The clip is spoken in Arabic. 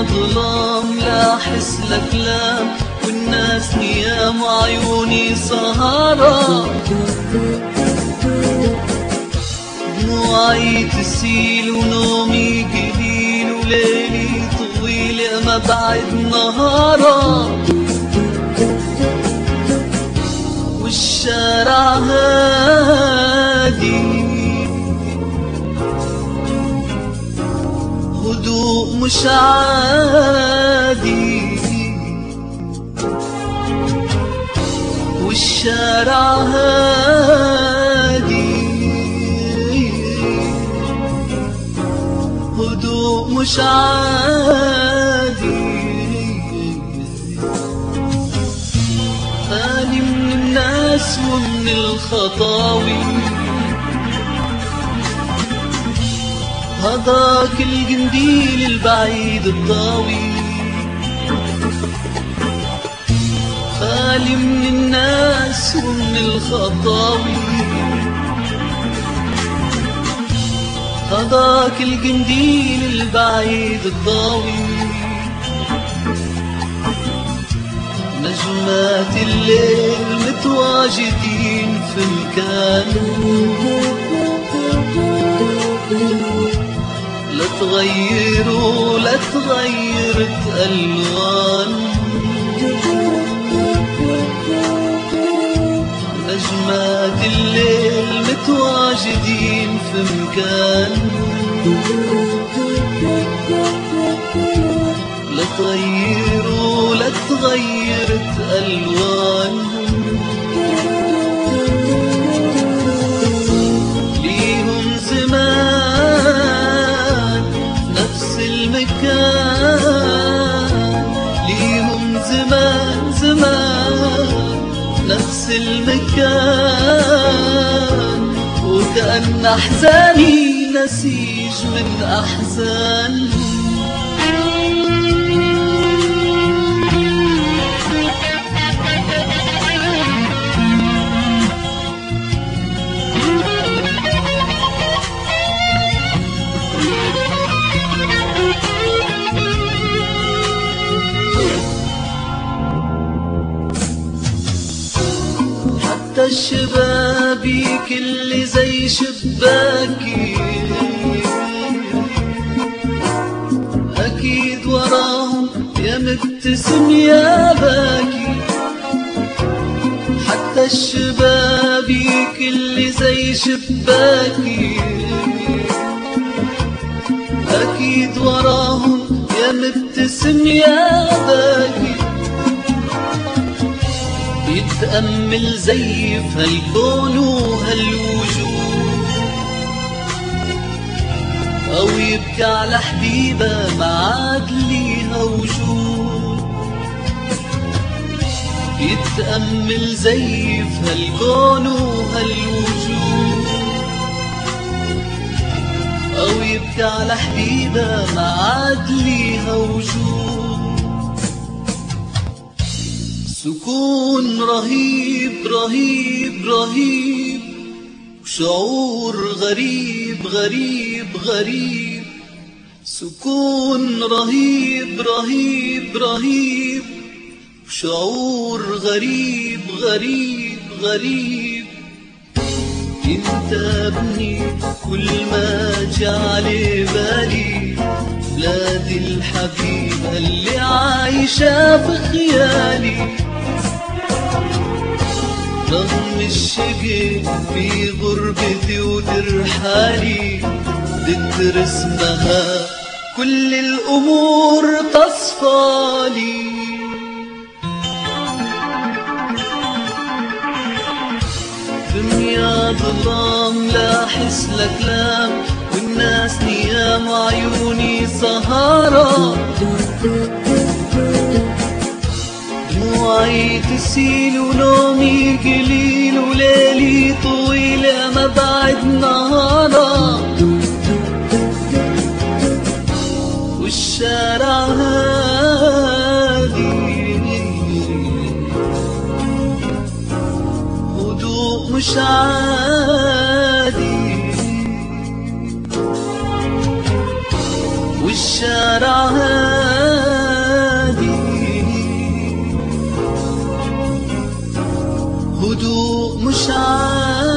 ظلام لا أحس لك لام، والناس نيام وعيوني سهرة. دموعي تسيل ونومي قليل، وليلي طويل ما بعد نهارا. والشارع هادي هدوء مش عادي، والشارع هادي هدوء مش عادي. خالي من الناس ومن الخطاوي، هذاك القنديل البعيد الضاوي. خالي من الناس ومن الخطاوي، هذاك القنديل البعيد الضاوي. نجمات الليل متواجدين في مكان، لا تغيروا لا تغيرت ألوان. نجمات الليل متواجدين في مكان، لا تغيروا لا تغيرت ألوانهم. ليهم زمان نفس المكان، ليهم زمان زمان نفس المكان. وكأن أحزاني نسيج من أحزانهم. حتى الشبابيك اللي زي شباكي أكيد وراهم يا مبتسم يا باكي. حتى الشبابيك اللي زي شباكي أكيد وراهم يا مبتسم يا باكي. يتأمل زي في هالكون وهالوجود، أو يبكي على حبيبة ما عاد ليها وجود. يتأمل زي في هالكون وهالوجود، أو يبكي على حبيبة ما عاد ليها وجود. سكون رهيب رهيب رهيب، وشعور غريب غريب غريب. سكون رهيب رهيب رهيب، وشعور غريب غريب غريب. انت ابني كل ما جعلي بالي، بلادي الحبيبة اللي عايشة في خيالي. رغم الشقي في غربتي وترحالي، بدت اسمها كل الأمور تصفالي. دنيا ظلام لا أحس لك لام، والناس نيام وعيوني سهرة. دموعي تسيل ونومي قليل، وليلي طويل ما بعد نهارا. والشارع هادي هدوء مش عادي، والشارع هادي مش عارف